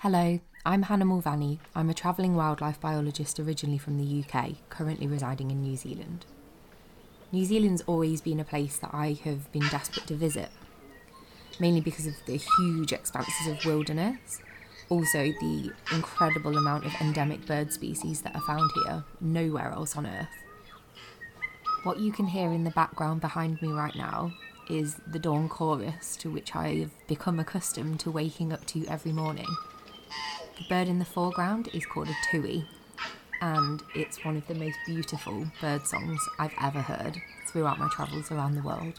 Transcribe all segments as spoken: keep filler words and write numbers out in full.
Hello, I'm Hannah Mulvaney. I'm a travelling wildlife biologist originally from the U K, currently residing in New Zealand. New Zealand's always been a place that I have been desperate to visit, mainly because of the huge expanses of wilderness, also the incredible amount of endemic bird species that are found here, nowhere else on Earth. What you can hear in the background behind me right now is the dawn chorus to which I have become accustomed to waking up to every morning. The bird in the foreground is called a tui, and it's one of the most beautiful bird songs I've ever heard throughout my travels around the world.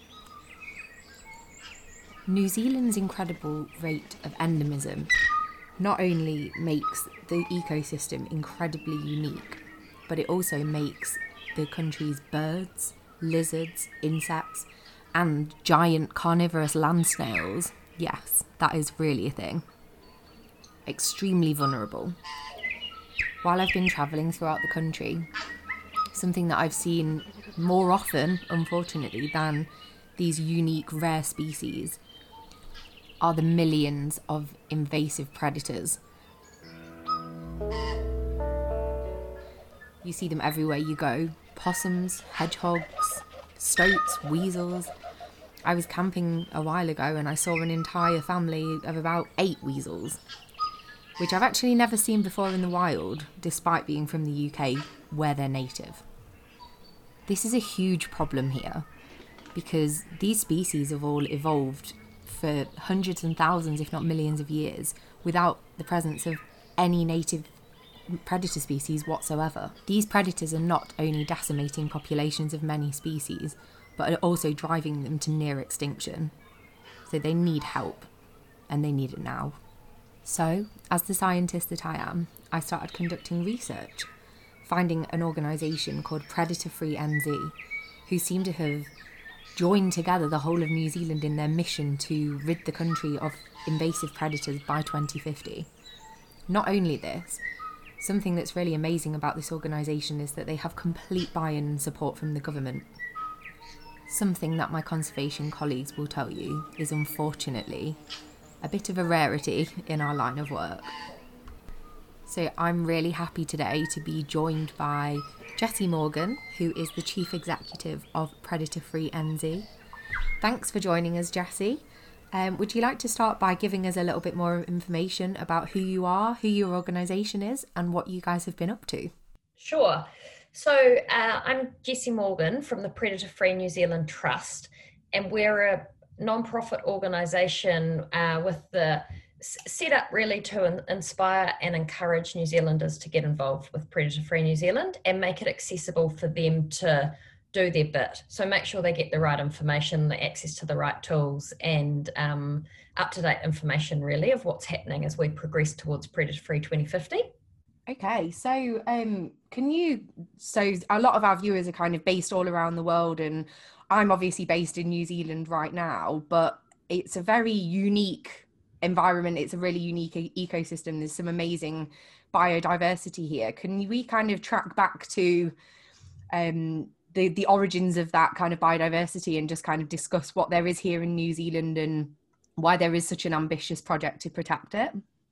New Zealand's incredible rate of endemism not only makes the ecosystem incredibly unique, but it also makes the country's birds, lizards, insects, and giant carnivorous land snails, yes, that is really a thing, extremely vulnerable. While I've been travelling throughout the country, something that I've seen more often, unfortunately, than these unique rare species are the millions of invasive predators. You see them everywhere you go. Possums, hedgehogs, stoats, weasels. I was camping a while ago and I saw an entire family of about eight weasels, which I've actually never seen before in the wild, despite being from the U K, where they're native. This is a huge problem here, because these species have all evolved for hundreds and thousands, if not millions of years, without the presence of any native predator species whatsoever. These predators are not only decimating populations of many species, but are also driving them to near extinction. So they need help, and they need it now. So, as the scientist that I am, I started conducting research, finding an organisation called Predator Free N Z, who seem to have joined together the whole of New Zealand in their mission to rid the country of invasive predators by twenty fifty. Not only this, something that's really amazing about this organisation is that they have complete buy-in and support from the government. Something that my conservation colleagues will tell you is unfortunately a bit of a rarity in our line of work. So I'm really happy today to be joined by Jessie Morgan, who is the Chief Executive of Predator Free N Z. Thanks for joining us, Jessie. Um, would you like to start by giving us a little bit more information about who you are, who your organisation is, and what you guys have been up to? Sure. So uh, I'm Jessie Morgan from the Predator Free New Zealand Trust, and we're a non-profit organisation uh, with the set up really to in- inspire and encourage New Zealanders to get involved with Predator Free New Zealand and make it accessible for them to do their bit. So make sure they get the right information, the access to the right tools, and um, up-to-date information really of what's happening as we progress towards Predator Free twenty fifty. Okay, so um, can you, so a lot of our viewers are kind of based all around the world, and I'm obviously based in New Zealand right now, but it's a very unique environment. It's a really unique e- ecosystem. There's some amazing biodiversity here. Can we kind of track back to um, the, the origins of that kind of biodiversity and just kind of discuss what there is here in New Zealand and why there is such an ambitious project to protect it?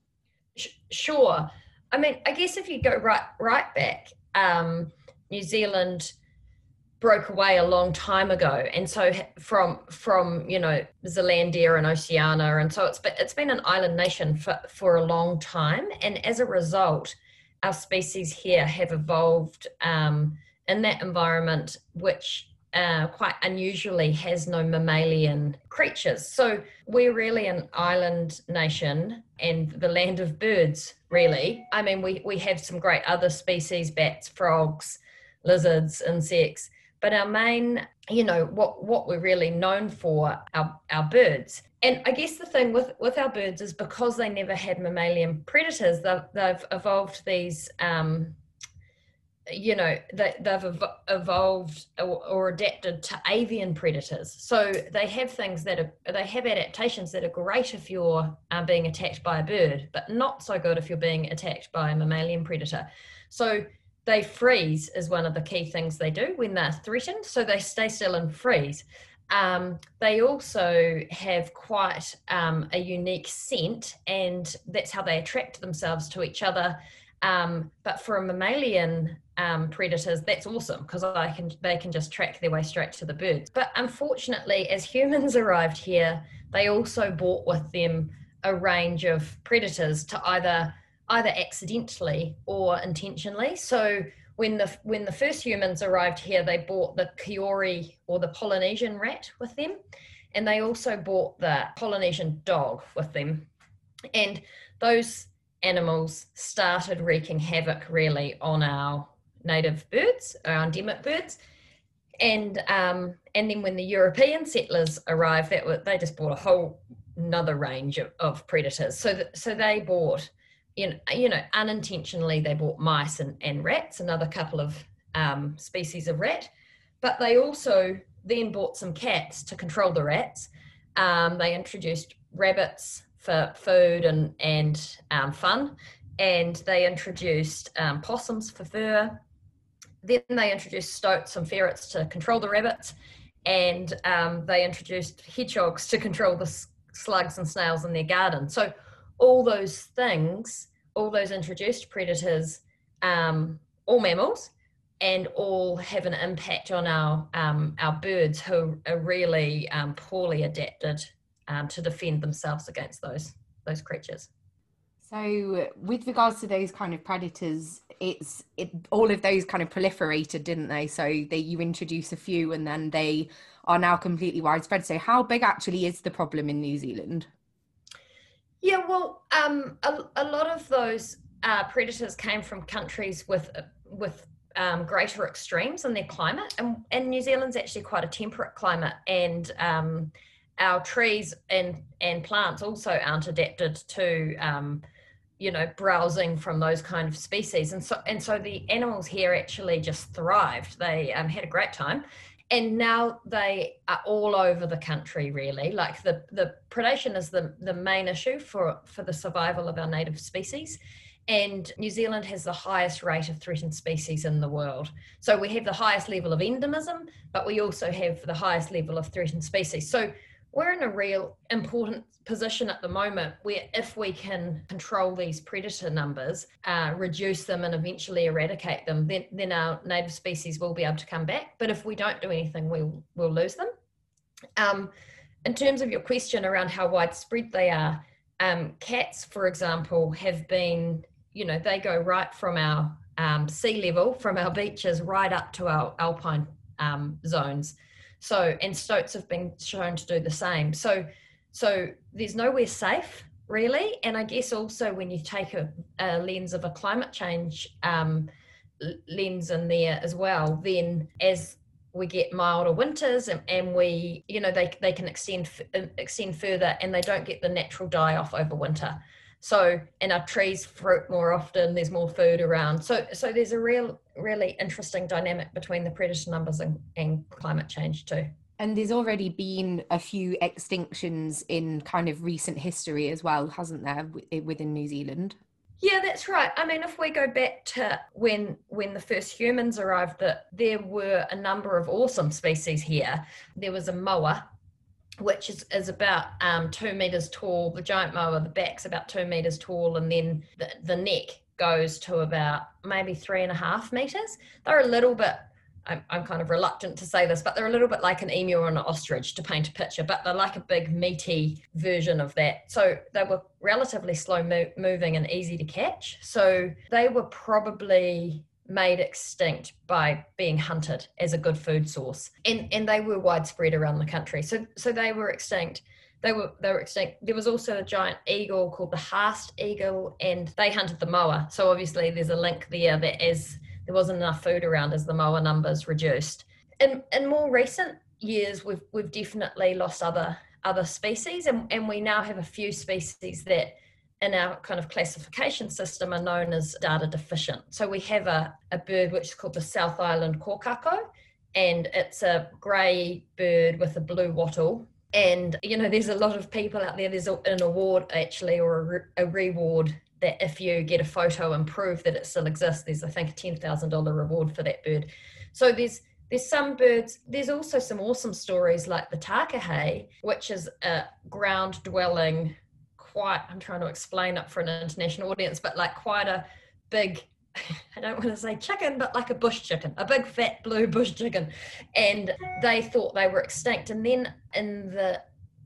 Sure. I mean, I guess if you go right right back, um, New Zealand broke away a long time ago, and so from from you know Zealandia and Oceania, and so it's been it's been an island nation for for a long time, and as a result, our species here have evolved um, in that environment, which uh, quite unusually has no mammalian creatures. So we're really an island nation and the land of birds, really. I mean, we, we have some great other species, bats, frogs, lizards, insects, but our main, you know, what, what we're really known for are our birds. And I guess the thing with, with our birds is because they never had mammalian predators, they've, they've evolved these um, you know, they, they've ev- evolved or, or adapted to avian predators. So they have things that are, they have adaptations that are great if you're uh, being attacked by a bird, but not so good if you're being attacked by a mammalian predator. So they freeze is one of the key things they do when they're threatened. So they stay still and freeze. Um, they also have quite um, a unique scent, and that's how they attract themselves to each other. Um, but for a mammalian um, predators, that's awesome because I can they can just track their way straight to the birds. But unfortunately, as humans arrived here, they also brought with them a range of predators to either either accidentally or intentionally. So when the when the first humans arrived here, they brought the Kiori or the Polynesian rat with them, and they also brought the Polynesian dog with them, and those animals started wreaking havoc really on our native birds, our endemic birds. And um, and then when the European settlers arrived, that were, they just brought a whole another range of, of predators. So that, so they bought, you know, you know, unintentionally they bought mice and, and rats, another couple of um, species of rat, but they also then bought some cats to control the rats. Um, they introduced rabbits for food and and um, fun, and they introduced um, possums for fur. Then they introduced stoats and ferrets to control the rabbits, and um, they introduced hedgehogs to control the slugs and snails in their garden. So all those things, all those introduced predators, um, all mammals, and all have an impact on our um, our birds who are really um, poorly adapted um, to defend themselves against those those creatures. So with regards to those kind of predators, it's it all of those kind of proliferated, didn't they? So they you introduce a few and then they are now completely widespread. So how big actually is the problem in New Zealand? Yeah, well, um, a, a lot of those uh, predators came from countries with with um, greater extremes in their climate, and, and New Zealand's actually quite a temperate climate, and um, our trees and and plants also aren't adapted to um, you know, browsing from those kind of species. And so and so the animals here actually just thrived. They um, had a great time. And now they are all over the country, really. Like the, the predation is the, the main issue for, for the survival of our native species. And New Zealand has the highest rate of threatened species in the world. So we have the highest level of endemism, but we also have the highest level of threatened species. So we're in a real important position at the moment where if we can control these predator numbers, uh, reduce them and eventually eradicate them, then, then our native species will be able to come back. But if we don't do anything, we'll, we'll lose them. Um, in terms of your question around how widespread they are, um, cats, for example, have been, you know, they go right from our um, sea level, from our beaches, right up to our alpine um, zones. So, and stoats have been shown to do the same. So, so there's nowhere safe, really. And I guess also when you take a, a lens of a climate change um, lens in there as well, then as we get milder winters and, and we, you know, they they can extend extend further, and they don't get the natural die off over winter. So, and our trees fruit more often, there's more food around. So, so there's a real, really interesting dynamic between the predator numbers and, and climate change too. And there's already been a few extinctions in kind of recent history as well, hasn't there, within New Zealand? Yeah, that's right. I mean, if we go back to when when the first humans arrived, that there were a number of awesome species here. There was a moa, which is, is about um, two meters tall. The giant moa, the back's about two meters tall, and then the, the neck goes to about maybe three and a half meters. They're a little bit, I'm, I'm kind of reluctant to say this, but they're a little bit like an emu or an ostrich to paint a picture, but they're like a big meaty version of that. So they were relatively slow mo- moving and easy to catch. So they were probably made extinct by being hunted as a good food source, and and they were widespread around the country. So so they were extinct. They were they were extinct. There was also a giant eagle called the Haast eagle, and they hunted the moa. So obviously there's a link there that as there wasn't enough food around, as the moa numbers reduced. In in more recent years, we've we've definitely lost other other species, and and we now have a few species that in our kind of classification system are known as data deficient. So we have a, a bird which is called the South Island kōkako, and it's a grey bird with a blue wattle. And, you know, there's a lot of people out there, there's an award actually, or a, re- a reward that if you get a photo and prove that it still exists, there's, I think, a ten thousand dollars reward for that bird. So there's there's some birds, there's also some awesome stories like the takahe, which is a ground dwelling, quite, I'm trying to explain it for an international audience, but like quite a big, I don't want to say chicken, but like a bush chicken, a big fat blue bush chicken. And they thought they were extinct. And then in the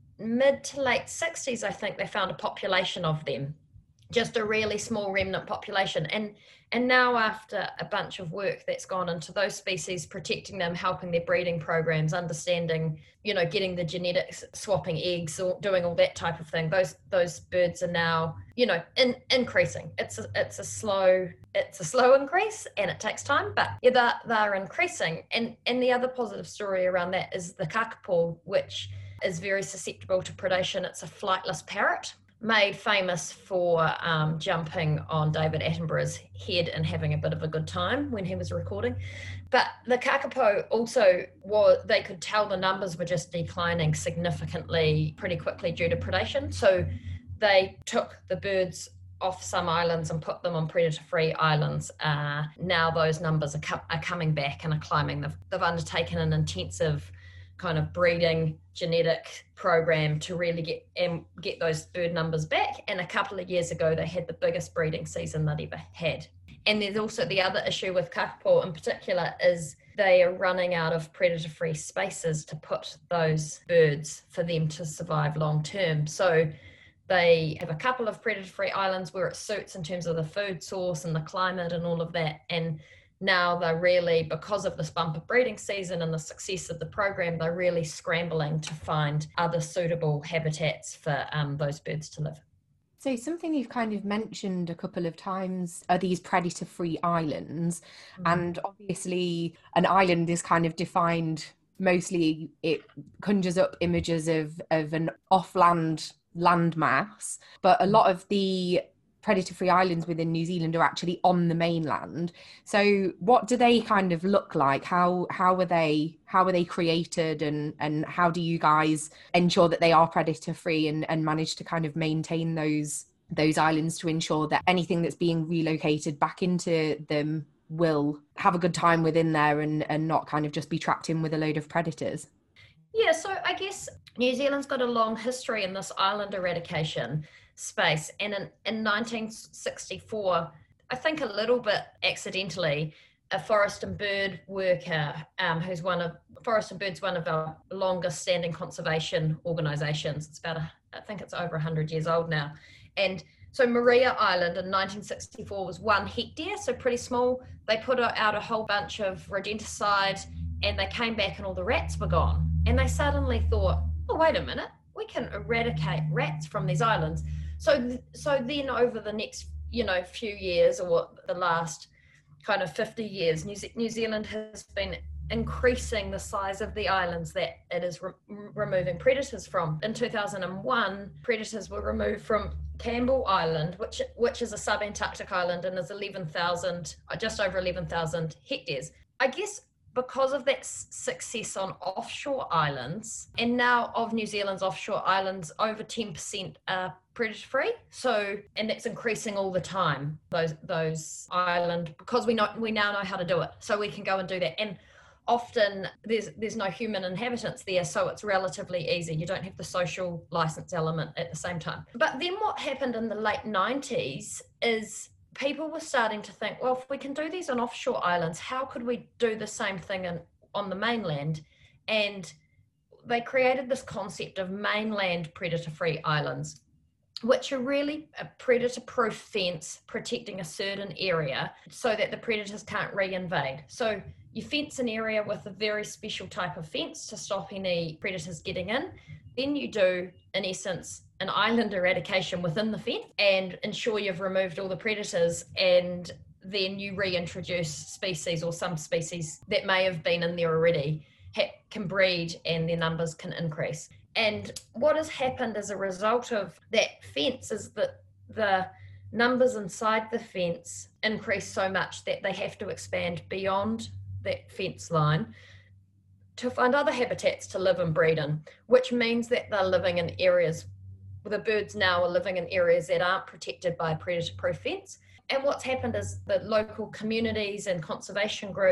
mid to late sixties, I think they found a population of them, just a really small remnant population. And and now, after a bunch of work that's gone into those species, protecting them, helping their breeding programs, understanding, you know, getting the genetics, swapping eggs, or doing all that type of thing, those those birds are now, you know, in, increasing. It's a, it's a slow it's a slow increase, and it takes time, but yeah, they're, they're increasing. And and the other positive story around that is the kakapo, which is very susceptible to predation. It's a flightless parrot, made famous for um, jumping on David Attenborough's head and having a bit of a good time when he was recording. But the kakapo also was, they could tell the numbers were just declining significantly pretty quickly due to predation. So they took the birds off some islands and put them on predator-free islands. Uh, now those numbers are, co- are coming back and are climbing. They've, they've undertaken an intensive kind of breeding genetic program to really get um, get those bird numbers back. And a couple of years ago, they had the biggest breeding season they'd ever had. And there's also the other issue with kakapo in particular is they are running out of predator-free spaces to put those birds for them to survive long term. So they have a couple of predator-free islands where it suits in terms of the food source and the climate and all of that. And now they're really, because of this bumper breeding season and the success of the program, they're really scrambling to find other suitable habitats for um, those birds to live. So something you've kind of mentioned a couple of times are these predator-free islands. Mm-hmm. And obviously an island is kind of defined, mostly it conjures up images of, of an off-land landmass, but a lot of the predator-free islands within New Zealand are actually on the mainland. So what do they kind of look like? How how are they how are they created, and and how do you guys ensure that they are predator-free and, and manage to kind of maintain those those islands to ensure that anything that's being relocated back into them will have a good time within there and, and not kind of just be trapped in with a load of predators? Yeah, so I guess New Zealand's got a long history in this island eradication space. And in, in nineteen sixty-four, I think a little bit accidentally, a forest and bird worker um, who's one of, Forest and Bird's one of our longest standing conservation organisations. It's about, a, I think it's over one hundred years old now. And so Maria Island in nineteen sixty-four was one hectare, so pretty small. They put out a whole bunch of rodenticide and they came back and all the rats were gone. And they suddenly thought, oh, wait a minute, we can eradicate rats from these islands. So, so then over the next, you know, few years, or the last kind of fifty years, New, Ze- New Zealand has been increasing the size of the islands that it is re- removing predators from. In two thousand one, predators were removed from Campbell Island, which which is a sub-Antarctic island and is eleven thousand, just over eleven thousand hectares. I guess because of that success on offshore islands, and now of New Zealand's offshore islands, over ten percent are predator-free. So, and it's increasing all the time, those those island, because we know we now know how to do it. So we can go and do that. And often there's there's no human inhabitants there, so it's relatively easy. You don't have the social license element at the same time. But then what happened in the late nineties is people were starting to think, well, if we can do these on offshore islands, how could we do the same thing in, on the mainland? And they created this concept of mainland predator-free islands, which are really a predator-proof fence protecting a certain area so that the predators can't re-invade. So you fence an area with a very special type of fence to stop any predators getting in. Then you do, in essence, an island eradication within the fence and ensure you've removed all the predators, and then you reintroduce species, or some species that may have been in there already ha- can breed and their numbers can increase. And what has happened as a result of that fence is that the numbers inside the fence increase so much that they have to expand beyond that fence line to find other habitats to live and breed in, which means that they're living in areas, the birds now are living in areas that aren't protected by a predator-proof fence. And what's happened is the local communities and conservation groups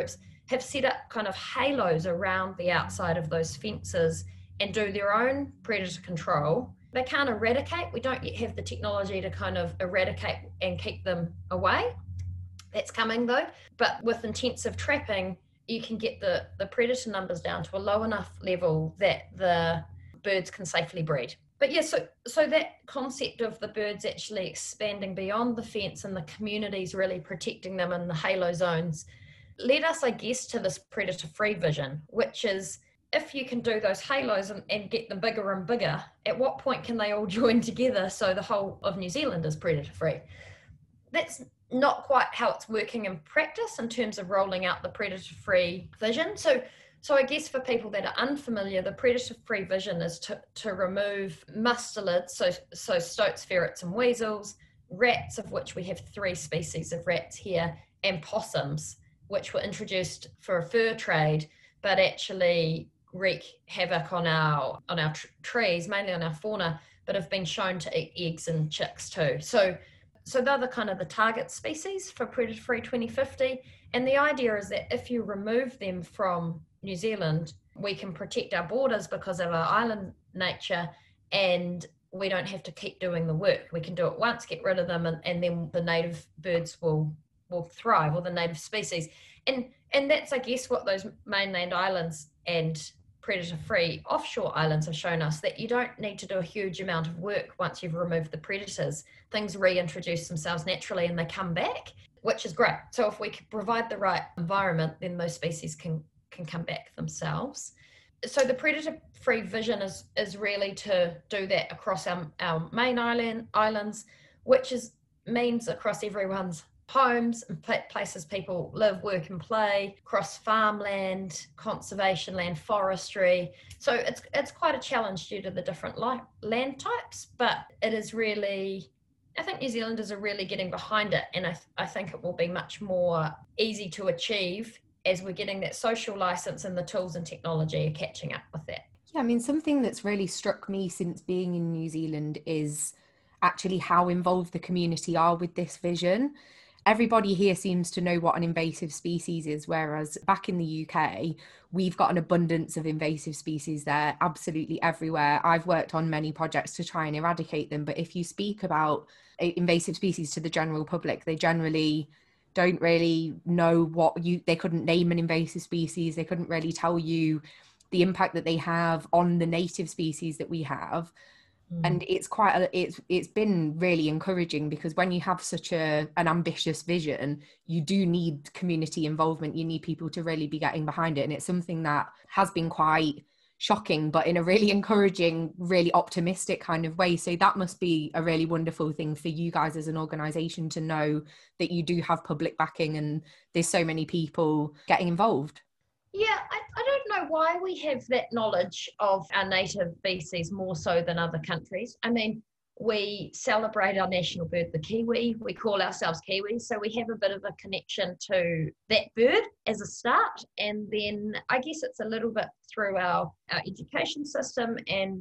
have set up kind of halos around the outside of those fences and do their own predator control. They can't eradicate. We don't yet have the technology to kind of eradicate and keep them away. That's coming though. But with intensive trapping, you can get the, the predator numbers down to a low enough level that the birds can safely breed. But yeah, so so that concept of the birds actually expanding beyond the fence and the communities really protecting them in the halo zones led us, I guess, to this predator-free vision, which is if you can do those halos and, and get them bigger and bigger, at what point can they all join together so the whole of New Zealand is predator-free? That's not quite how it's working in practice in terms of rolling out the predator-free vision. So, so I guess for people that are unfamiliar, the predator-free vision is to, to remove mustelids, so, so stoats, ferrets and weasels, rats, of which we have three species of rats here, and possums, which were introduced for a fur trade, but actually wreak havoc on our on our tr- trees, mainly on our fauna, but have been shown to eat eggs and chicks too. So, so they're the kind of the target species for Predator-Free twenty fifty. And the idea is that if you remove them from New Zealand, we can protect our borders because of our island nature, and we don't have to keep doing the work. We can do it once, get rid of them, and, and then the native birds will will thrive, or the native species. And and that's, I guess, what those mainland islands and predator-free offshore islands have shown us, that you don't need to do a huge amount of work once you've removed the predators. Things reintroduce themselves naturally and they come back, which is great. So if we can provide the right environment, then those species can, can come back themselves. So the predator-free vision is, is really to do that across our, our main island islands, which is means across everyone's homes and places people live, work and play, across farmland, conservation land, forestry. So it's it's quite a challenge due to the different li- land types, but it is really, I think New Zealanders are really getting behind it, and I, th- I think it will be much more easy to achieve as we're getting that social license, and the tools and technology are catching up with that. Yeah, I mean, something that's really struck me since being in New Zealand is actually how involved the community are with this vision. Everybody here seems to know what an invasive species is, whereas back in the U K, we've got an abundance of invasive species there, absolutely everywhere. I've worked on many projects to try and eradicate them, but if you speak about invasive species to the general public, they generally don't really know what you, they couldn't name an invasive species, they couldn't really tell you the impact that they have on the native species that we have. And it's quite a, it's it's been really encouraging, because when you have such a an ambitious vision, you do need community involvement. You need people to really be getting behind it, and it's something that has been quite shocking, but in a really encouraging, really optimistic kind of way. So that must be a really wonderful thing for you guys as an organisation, to know that you do have public backing and there's so many people getting involved. Yeah, I, I don't know why we have that knowledge of our native species more so than other countries. I mean, we celebrate our national bird, the kiwi. We call ourselves Kiwis, so we have a bit of a connection to that bird as a start. And then I guess it's a little bit through our, our education system, and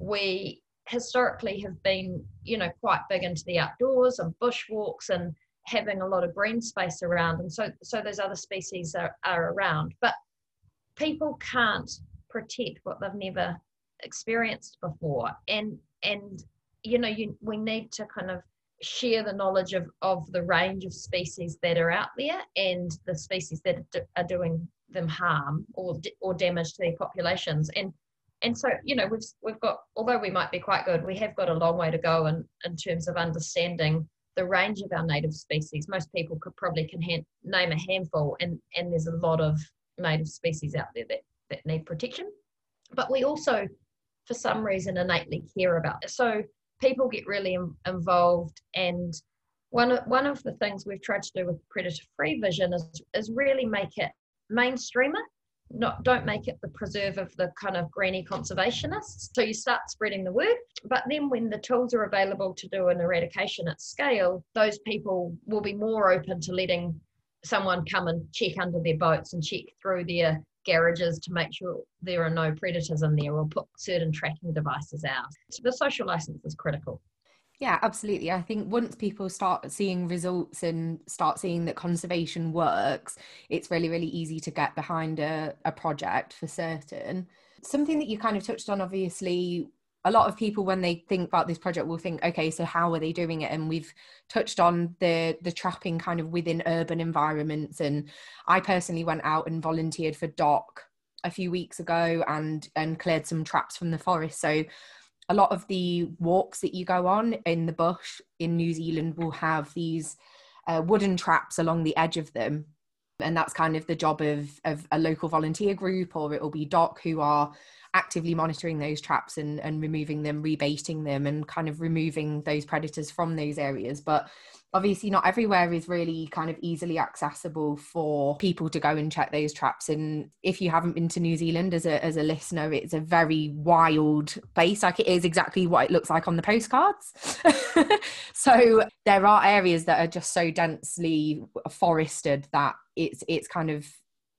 we historically have been, you know, quite big into the outdoors and bushwalks and having a lot of green space around. And so, so those other species are, are around. But people can't protect what they've never experienced before, and and you know you we need to kind of share the knowledge of of the range of species that are out there, and the species that are doing them harm or or damage to their populations. And and so you know we've we've got, although we might be quite good, we have got a long way to go in in terms of understanding the range of our native species. Most people could probably can hand, name a handful, and and there's a lot of native species out there that, that need protection. But we also, for some reason, innately care about it. So people get really im- involved. And one of, one of the things we've tried to do with predator-free vision is, is really make it mainstreamer. Not, don't make it the preserve of the kind of greenie conservationists. So you start spreading the word, but then when the tools are available to do an eradication at scale, those people will be more open to letting someone come and check under their boats and check through their garages to make sure there are no predators in there, or put certain tracking devices out. So the social license is critical. Yeah, absolutely. I think once people start seeing results and start seeing that conservation works, it's really, really easy to get behind a, a project for certain. Something that you kind of touched on, obviously, a lot of people when they think about this project will think, okay, so how are they doing it? And we've touched on the the trapping kind of within urban environments. And I personally went out and volunteered for D O C a few weeks ago and and cleared some traps from the forest. So a lot of the walks that you go on in the bush in New Zealand will have these uh, wooden traps along the edge of them. And that's kind of the job of, of a local volunteer group, or it will be D O C who are actively monitoring those traps and, and removing them, rebaiting them, and kind of removing those predators from those areas. But obviously not everywhere is really kind of easily accessible for people to go and check those traps. And if you haven't been to New Zealand as a as a listener, it's a very wild place. Like, it is exactly what it looks like on the postcards. So there are areas that are just so densely forested that it's it's kind of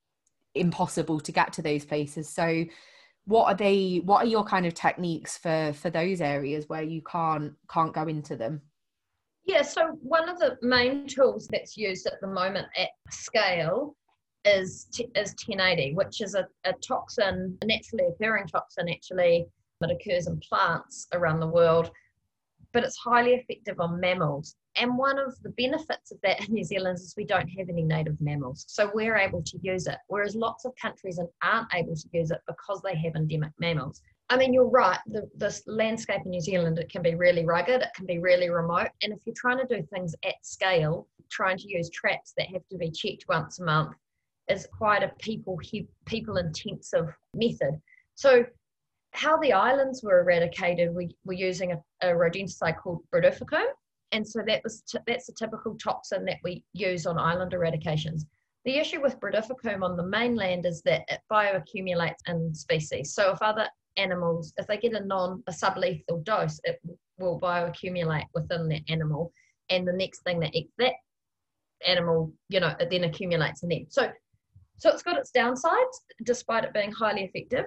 impossible to get to those places. So what are they what are your kind of techniques for for those areas where you can't can't go into them? Yeah, so one of the main tools that's used at the moment at scale is t- is ten eighty, which is a, a toxin, a naturally occurring toxin actually, that occurs in plants around the world, but it's highly effective on mammals. And one of the benefits of that in New Zealand is we don't have any native mammals, so we're able to use it, whereas lots of countries aren't able to use it because they have endemic mammals. I mean, you're right, the, this landscape in New Zealand, it can be really rugged, it can be really remote, and if you're trying to do things at scale, trying to use traps that have to be checked once a month is quite a people people intensive method. So how the islands were eradicated, we were using a, a rodenticide called Brodifacoum, and so that was t- that's a typical toxin that we use on island eradications. The issue with Brodifacoum on the mainland is that it bioaccumulates in species. So if other animals, if they get a non a sublethal dose, it will bioaccumulate within that animal, and the next thing that eats that animal, you know, it then accumulates in them. So, so it's got its downsides, despite it being highly effective.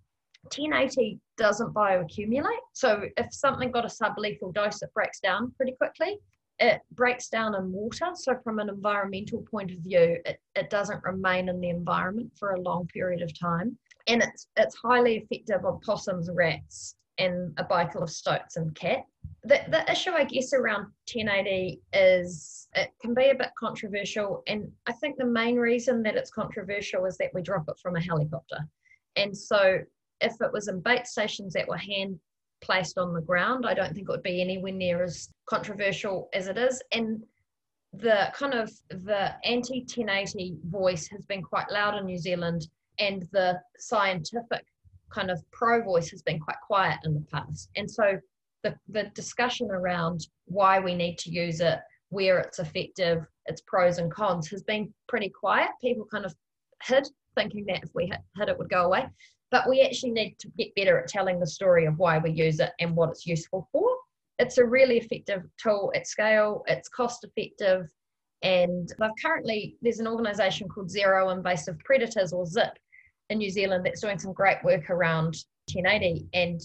ten eighty doesn't bioaccumulate. So if something got a sublethal dose, it breaks down pretty quickly. It breaks down in water. So from an environmental point of view, it, it doesn't remain in the environment for a long period of time. And it's it's highly effective on possums, rats, and a bicycle of stoats and cat. The, the issue, I guess, around ten eighty is it can be a bit controversial. And I think the main reason that it's controversial is that we drop it from a helicopter. And so if it was in bait stations that were hand placed on the ground, I don't think it would be anywhere near as controversial as it is. And the kind of the anti ten eighty voice has been quite loud in New Zealand, and the scientific kind of pro voice has been quite quiet in the past. And so the, the discussion around why we need to use it, where it's effective, its pros and cons, has been pretty quiet. People kind of hid, thinking that if we hit, hit it would go away. But we actually need to get better at telling the story of why we use it and what it's useful for. It's a really effective tool at scale, it's cost effective, and they've currently, there's an organisation called Zero Invasive Predators, or ZIP, in New Zealand that's doing some great work around ten eighty and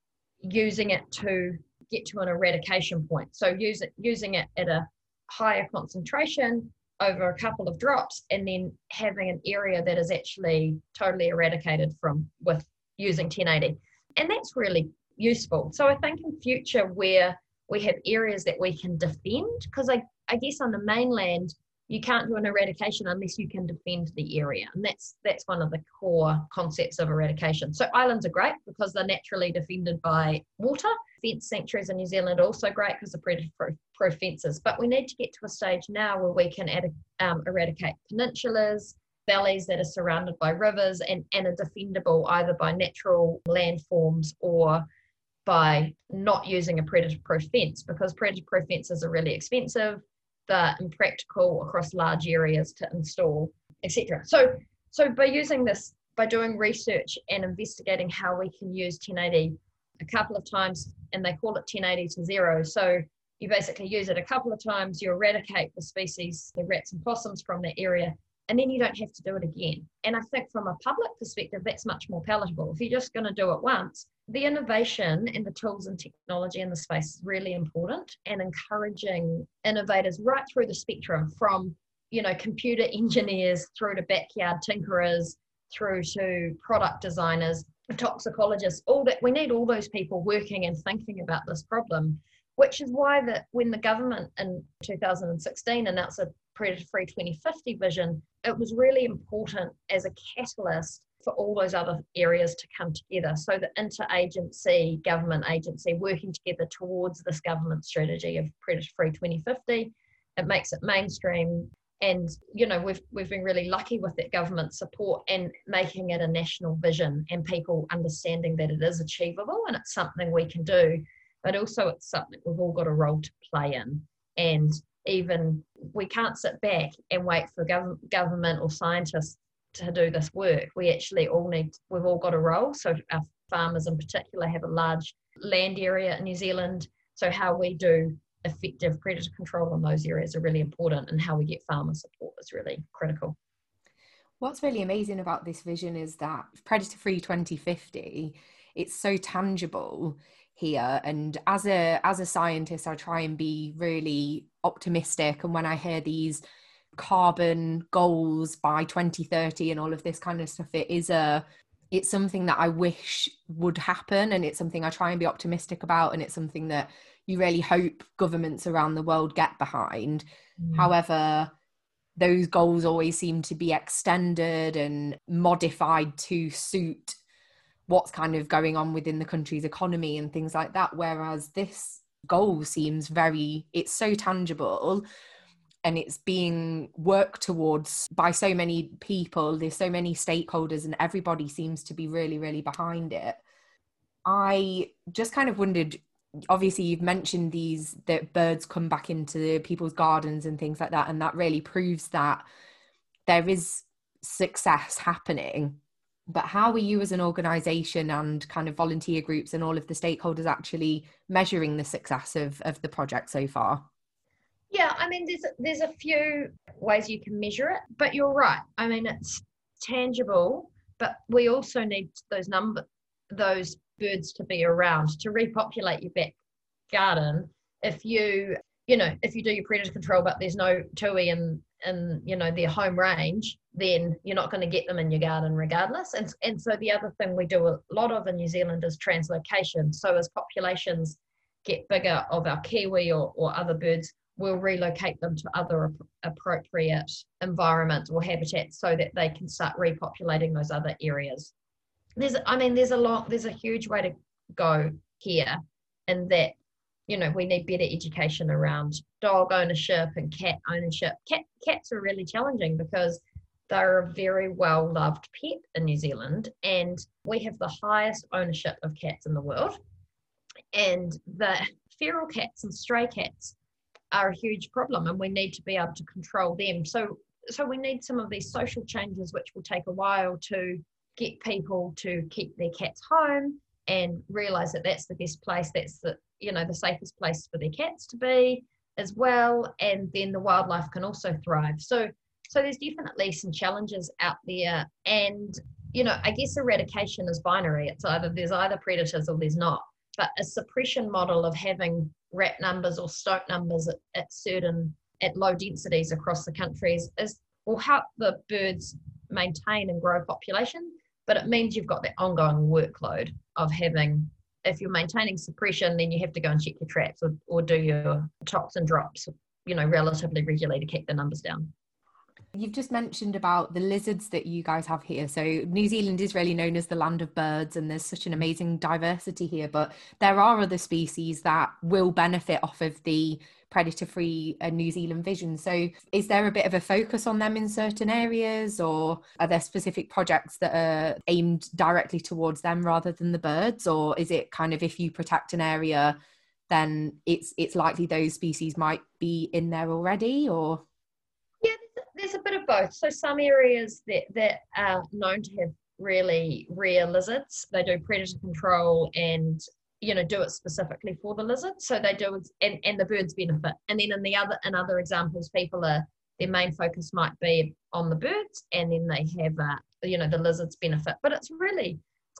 using it to get to an eradication point. So use it, using it at a higher concentration over a couple of drops, and then having an area that is actually totally eradicated from with using ten eighty. And that's really useful. So I think in future where we have areas that we can defend, because I, I guess on the mainland, you can't do an eradication unless you can defend the area. And that's that's one of the core concepts of eradication. So islands are great because they're naturally defended by water. Fence sanctuaries in New Zealand are also great because of predator-proof fences. But we need to get to a stage now where we can ad, um, eradicate peninsulas, valleys that are surrounded by rivers and, and are defendable either by natural landforms or by not using a predator-proof fence, because predator-proof fences are really expensive, they're impractical across large areas to install, et cetera. So, so by using this, by doing research and investigating how we can use ten eighty a couple of times, and they call it ten eighty to zero. So you basically use it a couple of times, you eradicate the species, the rats and possums from that area, and then you don't have to do it again. And I think from a public perspective, that's much more palatable. If you're just going to do it once, the innovation and the tools and technology in the space is really important, and encouraging innovators right through the spectrum, from, you know, computer engineers through to backyard tinkerers, through to product designers, toxicologists, all that. We need all those people working and thinking about this problem, which is why that when the government in two thousand sixteen announced a predator-free twenty fifty vision, it was really important as a catalyst for all those other areas to come together. So the interagency, government agency working together towards this government strategy of predator-free twenty fifty, it makes it mainstream. And, you know, we've we've been really lucky with that government support and making it a national vision, and people understanding that it is achievable and it's something we can do, but also it's something we've all got a role to play in. And even we can't sit back and wait for gov- government or scientists to do this work. We actually all need, we've all got a role. So our farmers in particular have a large land area in New Zealand. So how we do effective predator control in those areas are really important, and how we get farmer support is really critical. What's really amazing about this vision is that predator-free twenty fifty, it's so tangible here. And as a as a scientist, I try and be really optimistic. And when I hear these carbon goals by twenty thirty and all of this kind of stuff, it is a it's something that I wish would happen, and it's something I try and be optimistic about, and it's something that you really hope governments around the world get behind. Mm. However, those goals always seem to be extended and modified to suit what's kind of going on within the country's economy and things like that, whereas this goal seems very, it's so tangible, and it's being worked towards by so many people. There's so many stakeholders, and everybody seems to be really, really behind it. I just kind of wondered, obviously you've mentioned these, that birds come back into people's gardens and things like that, and that really proves that there is success happening. But how are you as an organisation and kind of volunteer groups and all of the stakeholders actually measuring the success of, of the project so far? Yeah, I mean, there's there's a few ways you can measure it, but you're right. I mean, it's tangible, but we also need those number, those birds to be around to repopulate your back garden. If you, you know, if you do your predator control, but there's no tui in, in, you know, their home range, then you're not going to get them in your garden regardless. And, and so the other thing we do a lot of in New Zealand is translocation. So as populations get bigger of our kiwi or, or other birds, we'll relocate them to other appropriate environments or habitats so that they can start repopulating those other areas. There's, I mean, there's a lot, there's a huge way to go here, and that, you know, we need better education around dog ownership and cat ownership. Cat, cats are really challenging because they're a very well-loved pet in New Zealand, and we have the highest ownership of cats in the world. And the feral cats and stray cats are a huge problem, and we need to be able to control them. So, so we need some of these social changes, which will take a while to get people to keep their cats home and realize that that's the best place, that's the, you know, the safest place for their cats to be as well. And then the wildlife can also thrive. So, so there's definitely some challenges out there. And, you know, I guess eradication is binary. It's either, there's either predators or there's not. But a suppression model of having rat numbers or stoat numbers at, at certain, at low densities across the countries is, will help the birds maintain and grow population, but it means you've got that ongoing workload of having, if you're maintaining suppression, then you have to go and check your traps or, or do your toxin drops, you know, relatively regularly to keep the numbers down. You've just mentioned about the lizards that you guys have here. So New Zealand is really known as the land of birds, and there's such an amazing diversity here, but there are other species that will benefit off of the predator-free uh, New Zealand vision. So is there a bit of a focus on them in certain areas, or are there specific projects that are aimed directly towards them rather than the birds? Or is it kind of, if you protect an area, then it's it's likely those species might be in there already? Or yeah, there's a bit of both. So some areas that, that are known to have really rare lizards, they do predator control and, you know, do it specifically for the lizards. So they do, and, and the birds benefit. And then in the other, in other examples, people are, their main focus might be on the birds, and then they have, uh, you know, the lizards benefit. But it's really, it's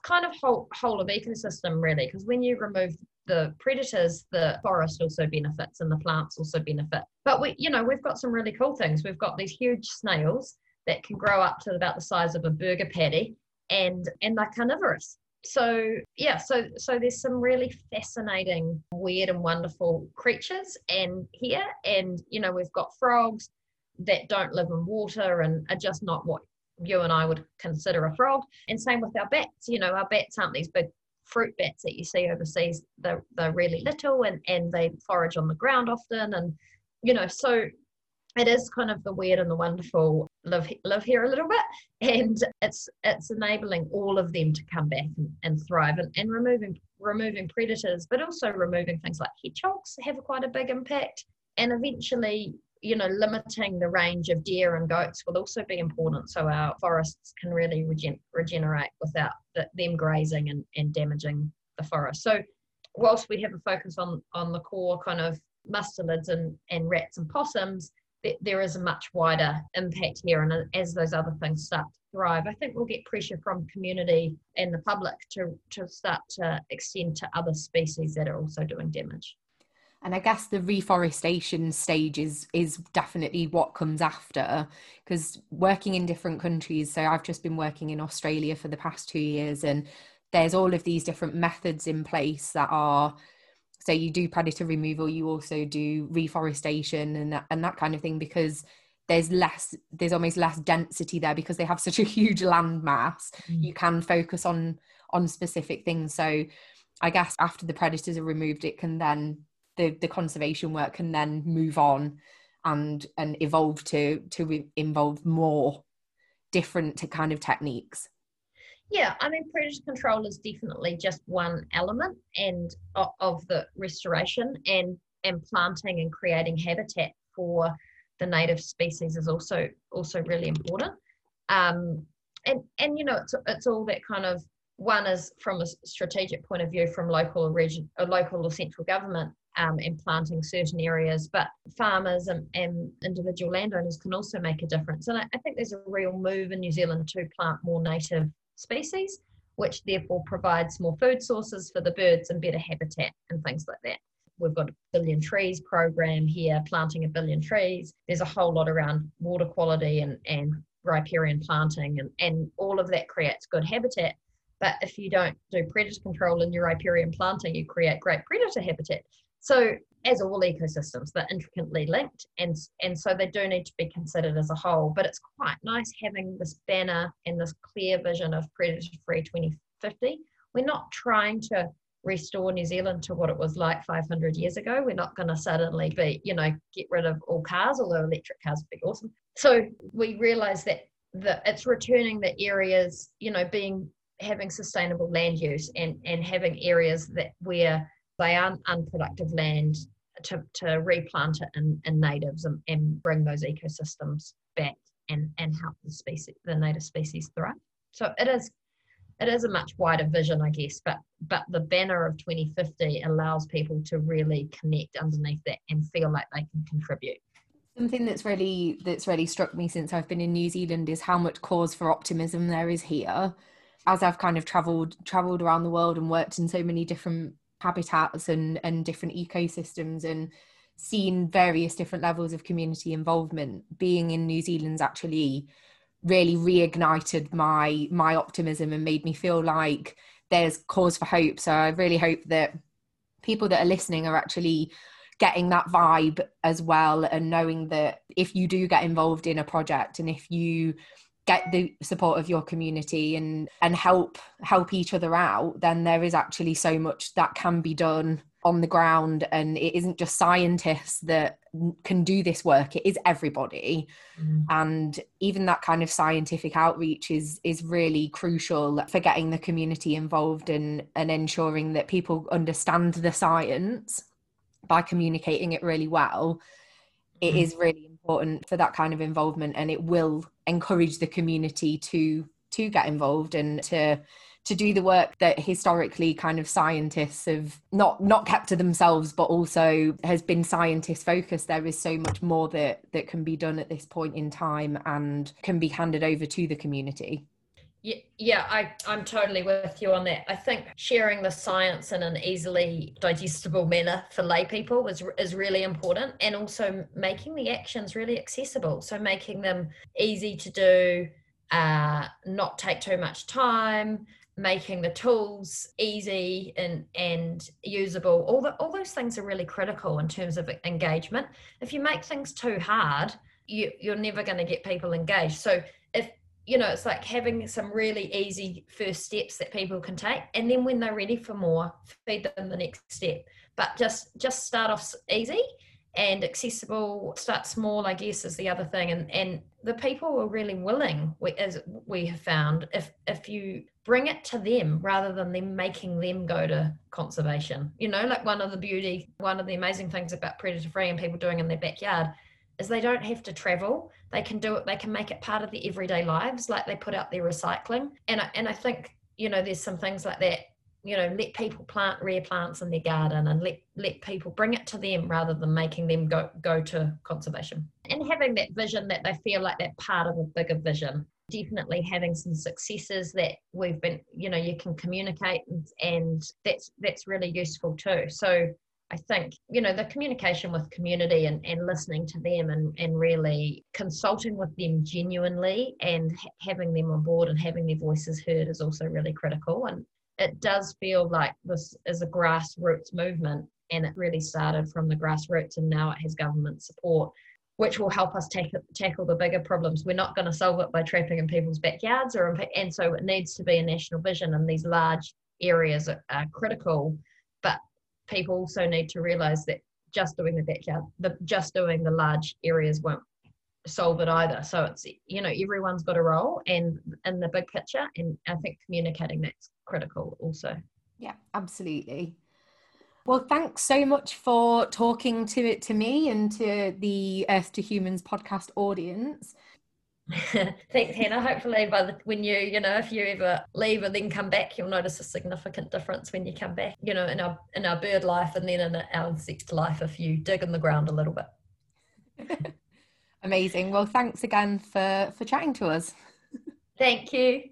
kind of whole whole of ecosystem really, because when you remove the predators, the forest also benefits and the plants also benefit. But we, you know, we've got some really cool things. We've got these huge snails that can grow up to about the size of a burger patty, and and they're carnivorous. So yeah, so so there's some really fascinating, weird and wonderful creatures and here, and you know, we've got frogs that don't live in water and are just not what you and I would consider a frog. And same with our bats. You know, our bats aren't these big fruit bats that you see overseas. They're, they're really little, and, and they forage on the ground often. And, you know, so it is kind of the weird and the wonderful live live here a little bit. And it's it's enabling all of them to come back and, and thrive, and, and removing removing predators, but also removing things like hedgehogs have quite a big impact. And eventually, you know, limiting the range of deer and goats will also be important, so our forests can really regen- regenerate without the, them grazing and, and damaging the forest. So whilst we have a focus on, on the core kind of mustelids and, and rats and possums, th- there is a much wider impact here. And as those other things start to thrive, I think we'll get pressure from community and the public to, to start to extend to other species that are also doing damage. And I guess the reforestation stage is, is definitely what comes after, because working in different countries, so I've just been working in Australia for the past two years, and there's all of these different methods in place that are, so you do predator removal, you also do reforestation and that, and that kind of thing, because there's less, there's almost less density there because they have such a huge land mass. Mm. You can focus on, on specific things. So I guess after the predators are removed, it can then The, the conservation work can then move on and and evolve to to re- involve more different kind of techniques. Yeah, I mean, predator control is definitely just one element and of, of the restoration, and and planting and creating habitat for the native species is also also really important. Um, and and you know, it's it's all that kind of, one is from a strategic point of view from local or region or local or central government. Um, and planting certain areas, but farmers and, and individual landowners can also make a difference. And I, I think there's a real move in New Zealand to plant more native species, which therefore provides more food sources for the birds and better habitat and things like that. We've got a billion trees program here, planting a billion trees. There's a whole lot around water quality and, and riparian planting, and, and all of that creates good habitat. But if you don't do predator control in your riparian planting, you create great predator habitat. So as all ecosystems, they're intricately linked, and, and so they do need to be considered as a whole. But it's quite nice having this banner and this clear vision of predator-free twenty fifty. We're not trying to restore New Zealand to what it was like five hundred years ago. We're not going to suddenly be, you know, get rid of all cars, although electric cars would be awesome. So we realise that the, it's returning the areas, you know, being having sustainable land use and, and having areas that where they are unproductive land to, to replant it in, in natives and, and bring those ecosystems back and, and help the species, the native species thrive. So it is it is a much wider vision, I guess, but but the banner of twenty fifty allows people to really connect underneath that and feel like they can contribute. Something that's really that's really struck me since I've been in New Zealand is how much cause for optimism there is here. As I've kind of travelled travelled around the world and worked in so many different habitats and, and different ecosystems and seen various different levels of community involvement, being in New Zealand's actually really reignited my my optimism and made me feel like there's cause for hope. So I really hope that people that are listening are actually getting that vibe as well, and knowing that if you do get involved in a project and if you get the support of your community and and help help each other out, then there is actually so much that can be done on the ground, and it isn't just scientists that can do this work, it is everybody. Mm. And even that kind of scientific outreach is is really crucial for getting the community involved and and ensuring that people understand the science by communicating it really well. It is really important for that kind of involvement, and it will encourage the community to to get involved and to to do the work that historically kind of scientists have not not kept to themselves, but also has been scientist focused. There is so much more that that can be done at this point in time and can be handed over to the community. Yeah, yeah, I, I'm totally with you on that. I think sharing the science in an easily digestible manner for lay people is, is really important, and also making the actions really accessible. So making them easy to do, uh, not take too much time, making the tools easy and, and usable. All, the, all those things are really critical in terms of engagement. If you make things too hard, you, you're never going to get people engaged. So if you know, it's like having some really easy first steps that people can take, and then when they're ready for more, feed them the next step. But just just start off easy and accessible. Start small, I guess, is the other thing. And and the people are really willing, we, as we have found, if if you bring it to them rather than them making them go to conservation. You know, like one of the beauty, one of the amazing things about predator free and people doing in their backyard is they don't have to travel. They can do it. They can make it part of their everyday lives. Like they put out their recycling. And I, and I think, you know, there's some things like that, you know, let people plant rare plants in their garden, and let, let people bring it to them rather than making them go, go to conservation. And having that vision that they feel like they're part of a bigger vision. Definitely having some successes that we've been, you know, you can communicate, and, and that's, that's really useful too. So I think, you know, the communication with community and, and listening to them and, and really consulting with them genuinely and ha- having them on board and having their voices heard is also really critical. And it does feel like this is a grassroots movement, and it really started from the grassroots, and now it has government support, which will help us tackle, tackle the bigger problems. We're not going to solve it by trapping in people's backyards, or and so it needs to be a national vision, and these large areas are, are critical. But people also need to realize that just doing the backyard, the just doing the large areas won't solve it either. So it's, you know, everyone's got a role and in the big picture, and I think communicating that's critical also. Yeah, absolutely. Well, thanks so much for talking to it to me and to the Earth to Humans podcast audience. Thanks, Hannah. Hopefully by the, when you, you know, if you ever leave and then come back, you'll notice a significant difference when you come back, you know, in our in our bird life and then in our insect life if you dig in the ground a little bit. Amazing. Well, thanks again for, for chatting to us. Thank you.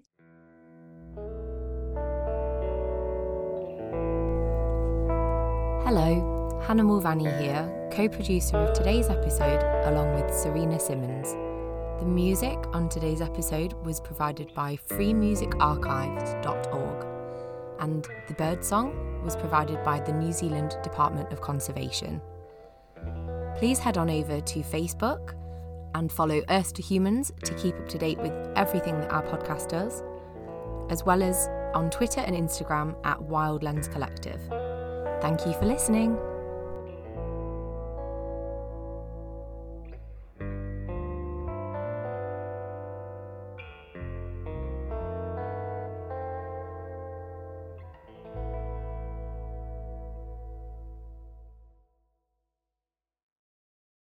Hello, Hannah Mulvaney here, co-producer of today's episode along with Serena Simmons. The music on today's episode was provided by free music archives dot org, and the bird song was provided by the New Zealand Department of Conservation. Please head on over to Facebook and follow Earth to Humans to keep up to date with everything that our podcast does, as well as on Twitter and Instagram at Wild Lens Collective. Thank you for listening.